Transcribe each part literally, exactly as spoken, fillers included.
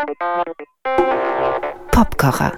Popkocher.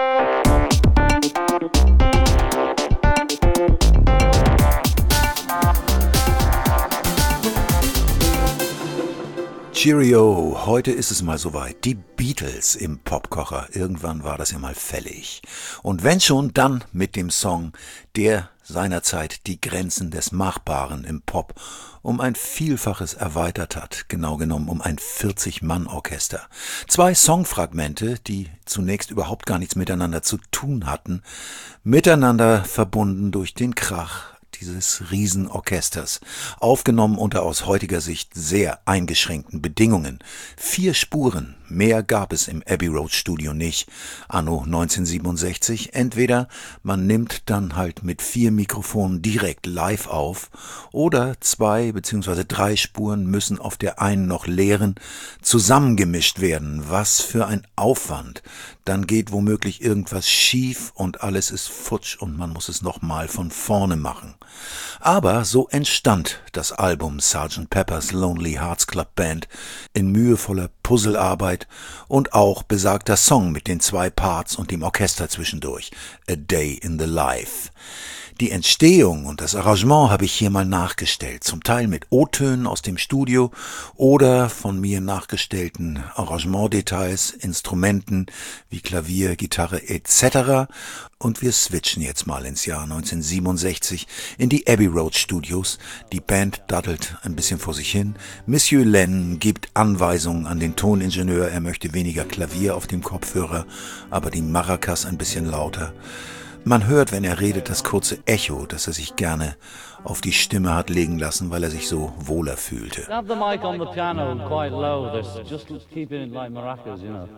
Cheerio, heute ist es mal soweit. Die Beatles im Popkocher. Irgendwann war das ja mal fällig. Und wenn schon, dann mit dem Song, der seinerzeit die Grenzen des Machbaren im Pop um ein Vielfaches erweitert hat. Genau genommen um ein vierzig-Mann-Orchester. Zwei Songfragmente, die zunächst überhaupt gar nichts miteinander zu tun hatten, miteinander verbunden durch den Krach dieses Riesenorchesters, aufgenommen unter aus heutiger Sicht sehr eingeschränkten Bedingungen. Vier Spuren, mehr gab es im Abbey Road Studio nicht, anno neunzehnhundertsiebenundsechzig. Entweder man nimmt dann halt mit vier Mikrofonen direkt live auf, oder zwei bzw. drei Spuren müssen auf der einen noch leeren zusammengemischt werden. Was für ein Aufwand! Dann geht womöglich irgendwas schief und alles ist futsch und man muss es nochmal von vorne machen. Aber so entstand das Album Sergeant Pepper's Lonely Hearts Club Band in mühevoller Puzzlearbeit und auch besagter Song mit den zwei Parts und dem Orchester zwischendurch, A Day in the Life. Die Entstehung und das Arrangement habe ich hier mal nachgestellt, zum Teil mit O-Tönen aus dem Studio oder von mir nachgestellten Arrangementdetails, Instrumenten wie Klavier, Gitarre et cetera. Und wir switchen jetzt mal ins Jahr neunzehnhundertsiebenundsechzig in die Abbey Road Studios. Die Band dattelt ein bisschen vor sich hin. Monsieur Lennon gibt Anweisungen an den Toningenieur, er möchte weniger Klavier auf dem Kopfhörer, aber die Maracas ein bisschen lauter. Man hört, wenn er redet, das kurze Echo, das er sich gerne auf die Stimme hat legen lassen, weil er sich so wohler fühlte. Have the mic on the piano quite low. There's just keeping it like maracas, you know.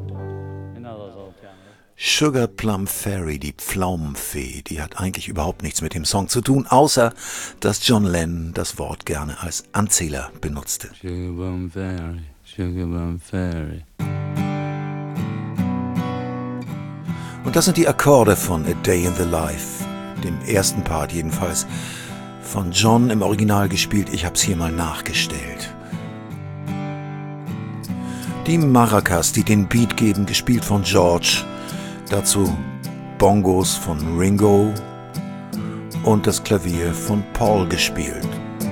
You know those old pianos. Sugar Plum Fairy, die Pflaumenfee, die hat eigentlich überhaupt nichts mit dem Song zu tun, außer dass John Lennon das Wort gerne als Anzähler benutzte. Sugar Plum Fairy, Sugar Plum Fairy. Und das sind die Akkorde von A Day in the Life, dem ersten Part jedenfalls, von John im Original gespielt, ich hab's hier mal nachgestellt. Die Maracas, die den Beat geben, gespielt von George, dazu Bongos von Ringo und das Klavier von Paul gespielt.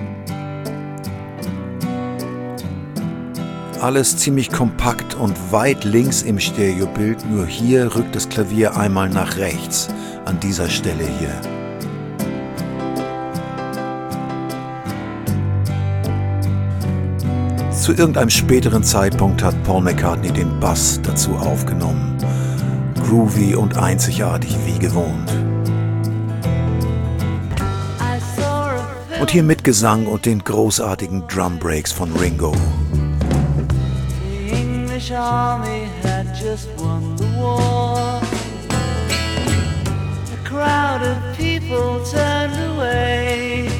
Alles ziemlich kompakt und weit links im Stereobild, nur hier rückt das Klavier einmal nach rechts, an dieser Stelle hier. Zu irgendeinem späteren Zeitpunkt hat Paul McCartney den Bass dazu aufgenommen. Groovy und einzigartig wie gewohnt. Und hier mit Gesang und den großartigen Drum Breaks von Ringo. The army had just won the war. A crowd of people turned away,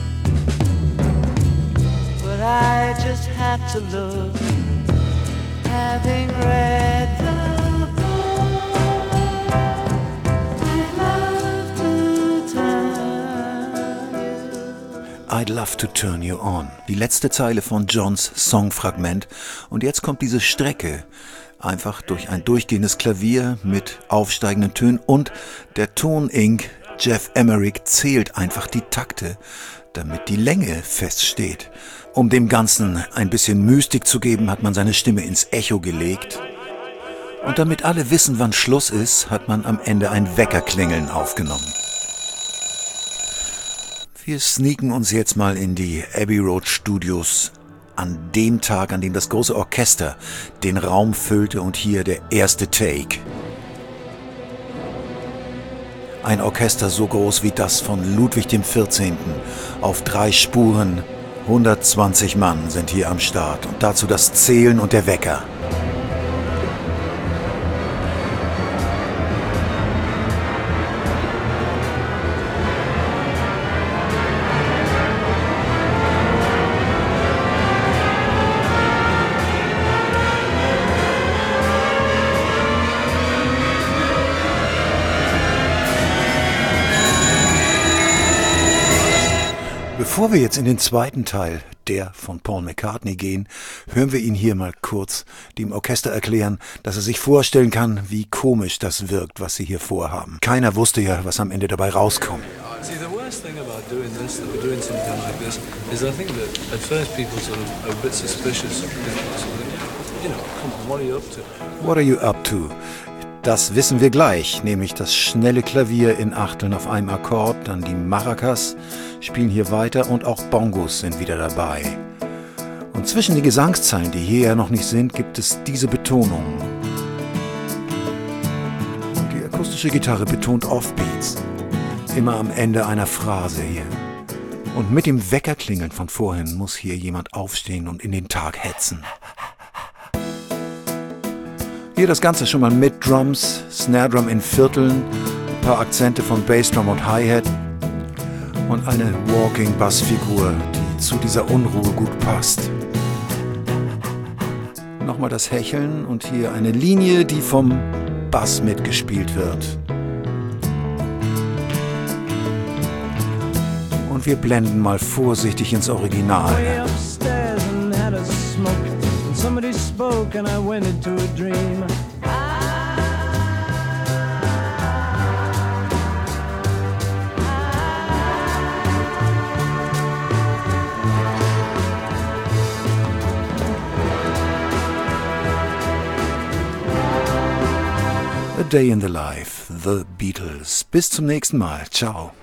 but I just had to look, having read the book. I'd love to turn you. I'd love to turn you on. Die letzte Zeile von Johns Songfragment. Und jetzt kommt diese Strecke. Einfach durch ein durchgehendes Klavier mit aufsteigenden Tönen. Und der Ton-Ink Jeff Emerick zählt einfach die Takte, damit die Länge feststeht. Um dem Ganzen ein bisschen Mystik zu geben, hat man seine Stimme ins Echo gelegt. Und damit alle wissen, wann Schluss ist, hat man am Ende ein Weckerklingeln aufgenommen. Wir sneaken uns jetzt mal in die Abbey Road Studios an dem Tag, an dem das große Orchester den Raum füllte und hier der erste Take. Ein Orchester so groß wie das von Ludwig dem vierzehnten. Auf drei Spuren, hundertzwanzig Mann sind hier am Start und dazu das Zählen und der Wecker. Bevor wir jetzt in den zweiten Teil der von Paul McCartney gehen, hören wir ihn hier mal kurz dem Orchester erklären, dass er sich vorstellen kann, wie komisch das wirkt, was sie hier vorhaben. Keiner wusste ja, was am Ende dabei rauskommt. See, the worst thing about doing this, that we're doing something like this, is I think that at first people sort of are a bit suspicious. You know, come on, what are you up to? What are you up to? Das wissen wir gleich, nämlich das schnelle Klavier in Achteln auf einem Akkord, dann die Maracas spielen hier weiter und auch Bongos sind wieder dabei. Und zwischen den Gesangszeilen, die hier ja noch nicht sind, gibt es diese Betonung. Und die akustische Gitarre betont Offbeats, immer am Ende einer Phrase hier. Und mit dem Weckerklingeln von vorhin muss hier jemand aufstehen und in den Tag hetzen. Hier das Ganze schon mal mit Drums, Snare Drum in Vierteln, ein paar Akzente von Bassdrum und Hi-Hat und eine Walking Bassfigur, die zu dieser Unruhe gut passt. Nochmal das Hecheln und hier eine Linie, die vom Bass mitgespielt wird. Und wir blenden mal vorsichtig ins Original. Somebody spoke and I went into a dream. A Day in the Life, The Beatles. Bis zum nächsten Mal. Ciao.